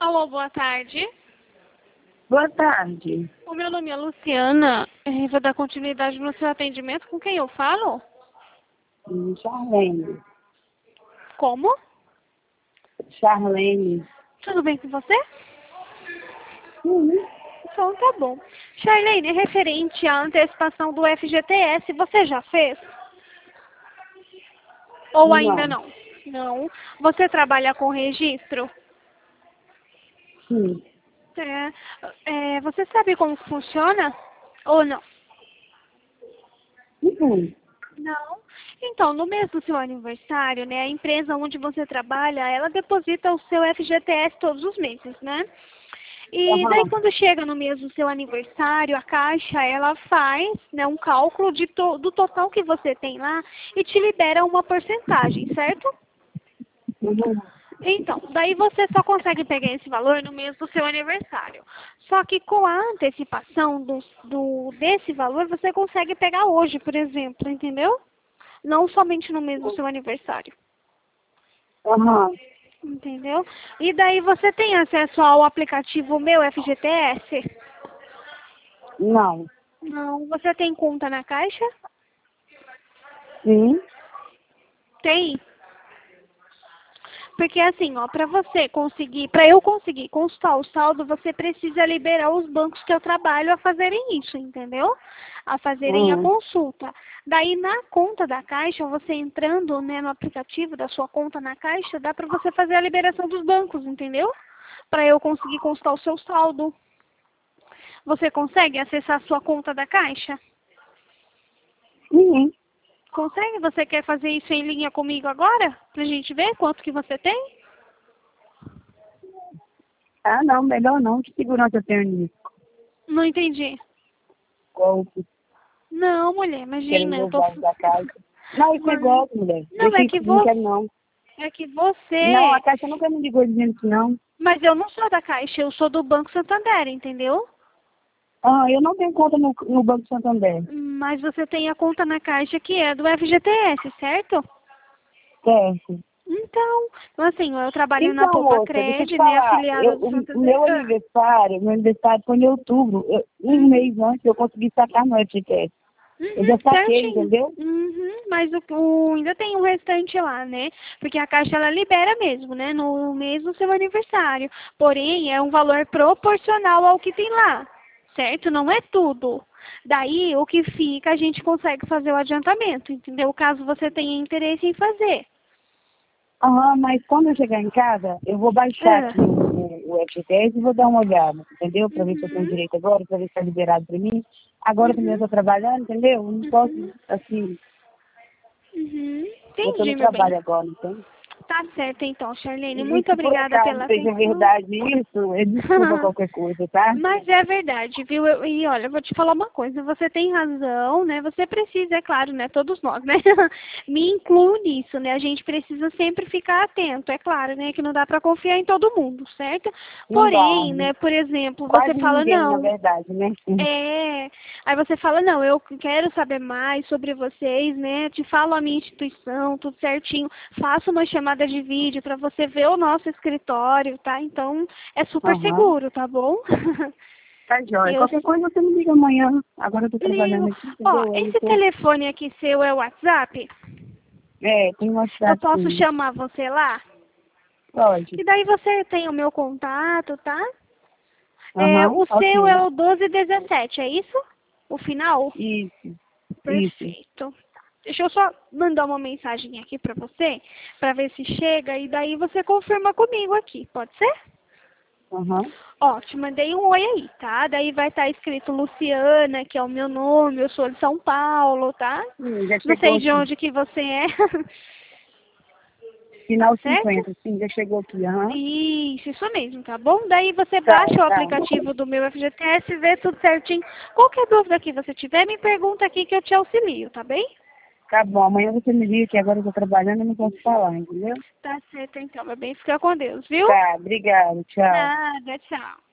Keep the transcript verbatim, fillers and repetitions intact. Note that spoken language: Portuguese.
Alô, boa tarde. Boa tarde. O meu nome é Luciana. Eu vou dar continuidade no seu atendimento. Com quem eu falo? Hum, Charlene. Como? Charlene. Tudo bem com você? Uhum. Então tá bom. Charlene, referente à antecipação do F G T S, você já fez? Ou ainda Não. não? Não. Você trabalha com registro? Sim. É, é, você sabe como funciona? Ou não? Uhum. Não. Então, no mês do seu aniversário, né, a empresa onde você trabalha, ela deposita o seu F G T S todos os meses, né? E daí, Aham. quando chega no mês do seu aniversário, a Caixa, ela faz, né, um cálculo de to do total que você tem lá e te libera uma porcentagem, certo? Uhum. Então, daí você só consegue pegar esse valor no mês do seu aniversário. Só que com a antecipação do, do, desse valor, você consegue pegar hoje, por exemplo, entendeu? Não somente no mês do seu aniversário. Aham. Entendeu? E daí você tem acesso ao aplicativo Meu F G T S? Não. Não. Você tem conta na Caixa? Sim. Tem. Porque assim, ó, para você conseguir, para eu conseguir consultar o saldo, você precisa liberar os bancos que eu trabalho a fazerem isso, entendeu? A fazerem a Uhum. consulta. Daí na conta da Caixa, você entrando, né, no aplicativo da sua conta na Caixa, dá para você fazer a liberação dos bancos, entendeu? Para eu conseguir consultar o seu saldo. Você consegue acessar a sua conta da Caixa? Uhum. Consegue? Você quer fazer isso em linha comigo agora? Pra gente ver quanto que você tem? Ah, não, melhor não. Que segurança eu tenho nisso? Não entendi. Golpe. Não, mulher, Querem imagina, eu meus tô... dados da casa. Não, isso é Mas... golpe, mulher. Não, Deixa é isso, que não você... quero não. É que Não, a você... Caixa nunca me ligou dizendo que não. Mas eu não sou da Caixa, eu sou do Banco Santander, entendeu? Ah, eu não tenho conta no, no Banco Santander. Mas você tem a conta na Caixa que é do F G T S, certo? Certo. Então, então assim, eu trabalho na Então, Poupa moça, deixa eu te Cred, né, falar. Eu, afiliada do o, o Santander. meu Ah, aniversário, meu aniversário foi em outubro. Eu, um uhum. mês antes eu consegui sacar no F G T. Eu Uhum, já saquei, certinho. entendeu? Uhum, mas o, o- ainda tem o restante lá, né? Porque a Caixa ela libera mesmo, né? No mês do seu aniversário. Porém, é um valor proporcional ao que tem lá, certo? Não é tudo. Daí, o que fica, a gente consegue fazer o adiantamento, entendeu? Caso você tenha interesse em fazer. Aham, mas quando eu chegar em casa, eu vou baixar Ah. aqui o, o, o F G T S e vou dar uma olhada, entendeu? Pra ver se eu tenho Uhum, direito agora, pra ver se tá liberado pra mim. Agora também eu uhum, tô trabalhando, entendeu? Eu não posso, uhum, assim, uhum. eu tô Entendi, no meu bem. trabalho agora, então. Tá certo, então, Charlene. E Muito se por obrigada acaso pela seja atenção. verdade isso, é desculpa qualquer coisa, tá? Mas é verdade, viu? Eu- e olha, eu vou te falar uma coisa, você tem razão, né? Você precisa, é claro, né? Todos nós, né? Me incluo nisso, né? A gente precisa sempre ficar atento, é claro, né? Que não dá pra confiar em todo mundo, certo? Não dá, Porém, né? né? Por exemplo, você Quase fala, ninguém, na não, verdade, né? é, aí você fala, não, eu quero saber mais sobre vocês, né? Te falo a minha instituição, tudo certinho. Faço uma chamada de vídeo para você ver o nosso escritório, tá? Então, é super Aham. seguro, tá bom? Tá jóia. Eu Qualquer coisa você me liga amanhã. Agora eu tô ligo. trabalhando aqui, Ó, entendeu? Aí eu esse tô... telefone aqui seu é o WhatsApp? É, tem um Eu WhatsApp posso sim. chamar você lá? Pode. Que daí você tem o meu contato, tá? É, Aham, o seu é ok. o doze dezessete, é isso? O final? Isso, isso. Perfeito. Deixa eu só mandar uma mensagem aqui pra você, pra ver se chega, e daí você confirma comigo aqui, pode ser? Aham. Ó, te mandei um oi aí, tá? Daí vai estar escrito Luciana, que é o meu nome, eu sou de São Paulo, tá? Sim, já Não chegou sei de aqui. onde que você é, tá Final certo? cinquenta, sim, já chegou aqui. Aham. Isso, isso mesmo, tá bom? Daí você Tá, baixa o tá. aplicativo do meu F G T S, vê tudo certinho. Qualquer dúvida que você tiver, me pergunta aqui que eu te auxilio, tá bem? Tá bom, amanhã você me liga que agora eu tô trabalhando e não posso falar, entendeu? Tá certo então, meu bem. Fica com Deus, viu? Tá, obrigado, tchau. Nada, tchau.